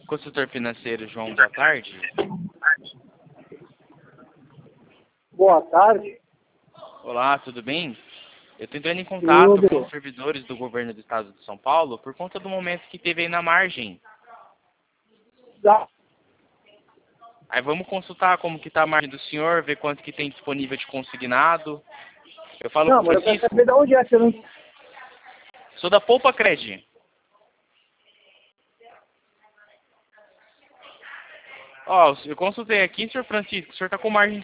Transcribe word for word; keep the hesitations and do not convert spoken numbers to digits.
Consultor financeiro João, boa tarde. Boa tarde. Olá, tudo bem? Eu estou entrando em contato Tudo. com os servidores do governo do estado de São Paulo por conta do momento que teve aí na margem. Tá. Aí vamos consultar como que está a margem do senhor, ver quanto que tem disponível de consignado. Eu falo Não, com o mas eu quero Francisco, saber de onde é que eu não... sou da Poupa Cred. Ó, eu consultei aqui, senhor Francisco, o senhor está com margem